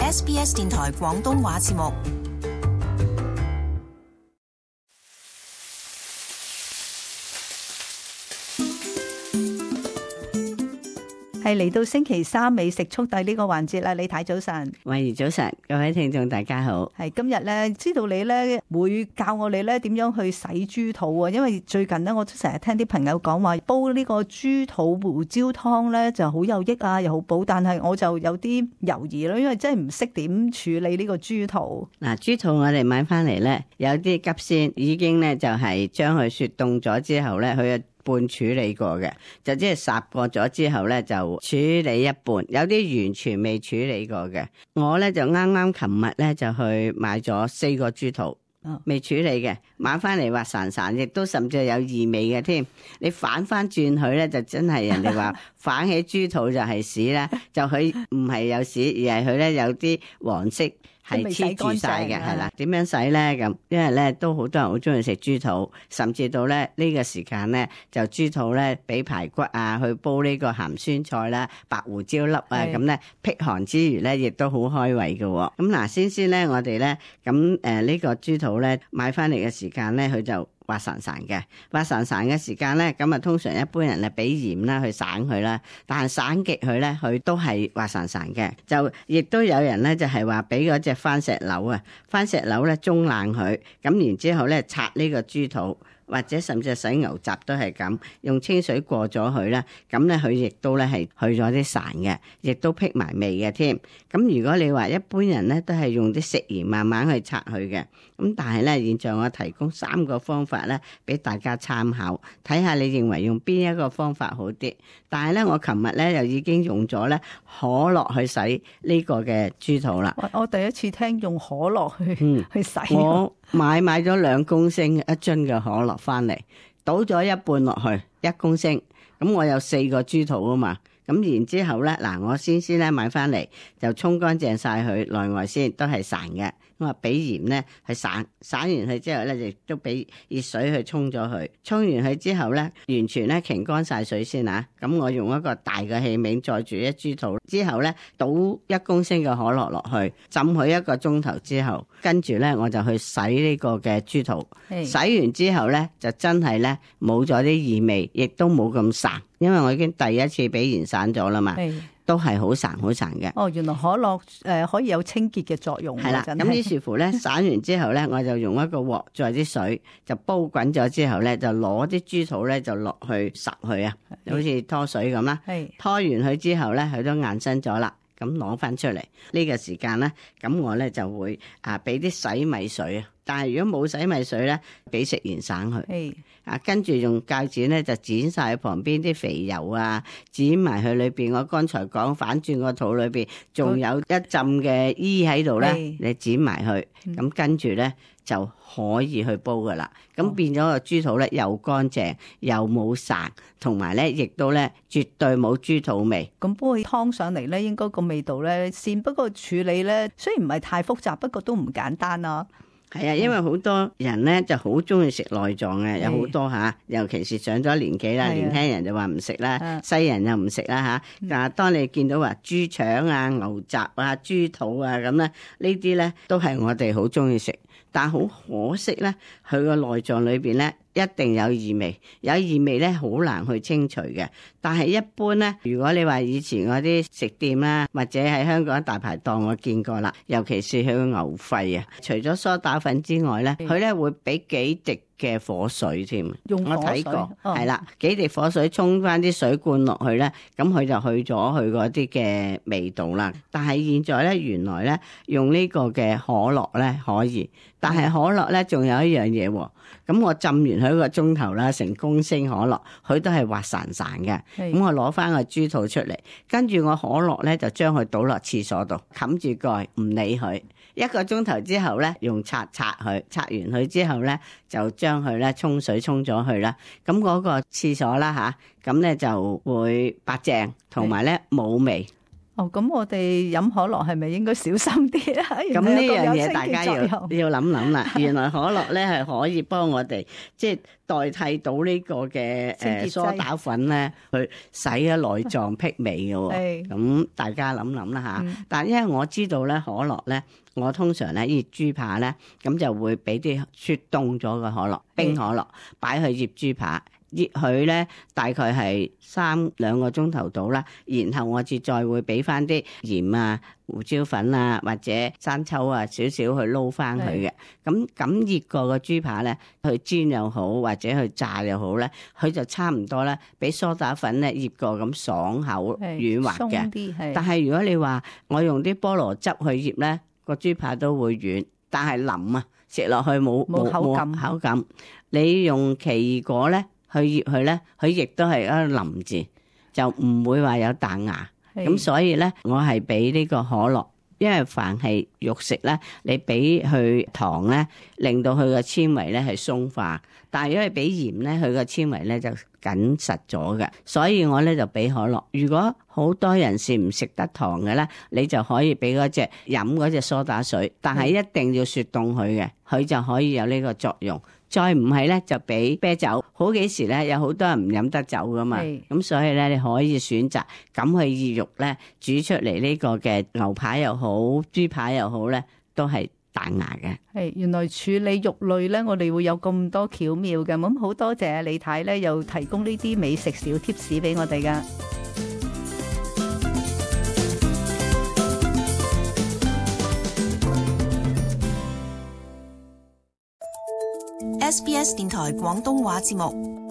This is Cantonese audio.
SBS 電台廣東話節目。 係嚟到星期三美食速遞呢個環節啦，李太早晨。 慧怡早晨，各位聽眾大家好。 係今日咧，知道你咧會教我哋咧點樣去洗豬肚啊，因為最近咧我都成日聽啲朋友講話煲呢個豬肚胡椒湯咧就好有益啊，又好補，但係我就有啲猶豫咯，因為真係唔識點處理呢個豬肚。 嗱，豬肚我哋買翻嚟咧，有啲急先已經咧就係將佢雪凍咗之後咧，佢半處理過嘅，就即係烚過咗之後咧，就處理一半，有啲完全未處理過嘅。我咧就啱啱琴日咧就去買咗4個豬肚，未處理嘅，買翻嚟滑潺潺，亦都甚至有異味嘅添。你反翻轉佢咧，就真係人哋話反起豬肚就係屎啦，就佢唔係有屎，而係佢咧有啲黃色。係黐住晒嘅，係啦。點樣洗咧？咁因為咧都好多人好中意食豬肚，甚至到咧呢個時間咧就豬肚咧俾排骨啊，去煲呢個鹹酸菜啦、白胡椒粒啊，咁咧辟寒之餘咧，亦都好開胃嘅。咁嗱，先咧我哋咧咁呢個豬肚咧買翻嚟嘅時間咧，佢就滑潺潺嘅，滑潺潺嘅時間咧，咁啊通常一般人啊俾鹽啦去省佢啦，但係省極佢咧，佢都係滑潺潺嘅。就亦都有人咧就係話俾嗰隻番石榴啊，番石榴咧中冷佢，咁然之後咧拆呢個豬肚。或者甚至洗牛雜都係咁，用清水過咗佢啦，咁咧佢亦都咧係去咗啲潺嘅，亦都辟埋味嘅添。咁如果你話一般人咧都係用啲食鹽慢慢去拆佢嘅，咁但係咧現在我提供3個方法咧俾大家參考，睇下你認為用邊一個方法好啲。但係咧我琴日咧又已經用咗咧可樂去洗呢個嘅豬肚啦。 我第一次聽用可樂去洗。 我買咗2公升一樽嘅可樂翻嚟，倒咗一半落去1公升，咁我有4個豬肚啊嘛，咁然之後咧嗱，我先咧買翻嚟就沖乾淨晒佢內外先，都係潺嘅。咁啊俾鹽咧去省完佢之後咧，亦都俾熱水去沖咗佢，沖完佢之後咧，完全咧擎乾晒水先啊。咁我用一個大嘅器皿載住一豬肚，之後咧倒1公升嘅可樂落去，浸佢1個鐘頭之後，跟住咧我就去洗呢個嘅豬肚。洗完之後咧就真係咧冇咗啲異味，亦都冇咁潺，因為我已經第一次俾鹽散咗啦嘛。都係好潺好潺嘅。 哦，原來可樂可以有清潔嘅作用。 係啦，咁於是乎咧，散完之後咧，我就用一個鑊再啲水就煲滾咗之後咧，就攞啲豬肚咧就落去烚佢啊，好似拖水咁啦。拖完佢之後咧，佢都硬身咗啦。咁攞翻出嚟呢個時間咧，咁我咧就會俾啲洗米水啊。但係如果冇洗米水咧，俾食鹽省佢。跟住用鉸剪咧就剪晒旁邊啲肥油啊，剪埋去裏邊。我剛才講反轉個肚裏邊仲有一浸嘅衣喺度咧，你剪埋去，咁跟住咧就可以去煲噶啦。咁變咗個豬肚咧又乾淨又冇潺，同埋咧亦都咧絕對冇豬肚味。 咁煲起湯上嚟咧，應該個味道咧先。不過處理咧雖然唔係太複雜，不過都唔簡單啊。 係啊，因為好多人咧就好中意食內臟嘅，有好多尤其是上咗年紀啦，年輕人就話唔食啦，西人又唔食啦吓。但係當你見到話豬腸啊、牛雜啊、豬肚啊咁咧，呢啲咧都係我哋好中意食，但係好可惜咧，佢個內臟裏邊咧一定有異味，有異味咧好難去清除嘅。但係一般咧，如果你話以前嗰啲食店啦，或者喺香港大排檔我見過啦，尤其是佢個牛肺啊，除咗梳打粉之外咧，佢咧會俾幾滴嘅火水添，我睇過，係啦，幾滴火水沖翻啲水罐落去咧，咁佢就去咗佢嗰啲嘅味道啦。但係現在咧，原來咧用呢個嘅可樂咧可以，但係可樂咧仲有一樣嘢喎。咁我浸完佢1個鐘頭啦，成公升可樂，佢都係滑潺潺嘅。咁我攞翻個豬肚出嚟，跟住我可樂咧就將佢倒落廁所度，冚住蓋唔理佢。1個鐘頭之後咧，用刷佢，刷完佢之後咧，就將佢咧沖水沖咗佢啦。咁嗰個廁所啦咁咧就會白淨，同埋咧冇味。 哦，咁我哋飲可樂係咪應該小心啲啊？ 咁呢樣嘢大家要諗諗啦。原來可樂咧係可以幫我哋即係代替到呢個嘅梳打粉咧，去洗咗內臟辟味嘅喎。咁大家諗諗啦嚇。但係因為我知道咧可樂咧，我通常咧醃豬扒咧，咁就會俾啲雪凍咗嘅可樂，冰可樂擺去醃豬扒。醃佢咧大概係2個鐘頭到啦，然後我至再會俾翻啲鹽啊、胡椒粉啊或者生抽啊少少去撈翻佢嘅。咁醃過個豬扒咧，去煎又好或者去炸又好咧，佢就差唔多咧，比梳打粉咧醃過咁爽口軟滑嘅。但係如果你話我用啲菠蘿汁去醃咧，個豬扒都會軟，但係腍啊，食落去冇口感。你用奇異果咧去醃佢咧，佢亦都係一個腍字，就唔會話有彈牙。咁所以咧，我係俾呢個可樂，因為凡係肉食咧，你俾佢糖咧，令到佢個纖維咧係鬆化。但係如果係俾鹽咧，佢個纖維咧就緊實咗嘅。所以我咧就俾可樂。如果好多人士唔食得糖嘅咧，你就可以俾嗰隻飲嗰隻蘇打水，但係一定要雪凍佢嘅，佢就可以有呢個作用。再唔係咧，就俾啤酒。好幾時咧，有好多人唔飲得酒噶嘛，咁所以咧，你可以選擇咁去醃肉咧，煮出嚟呢個嘅牛排又好，豬排又好咧，都係彈牙嘅。 係原來處理肉類咧，我哋會有咁多巧妙嘅，咁好多謝李太咧，又提供呢啲美食小貼士俾我哋噶。 SBS 電台廣東話節目。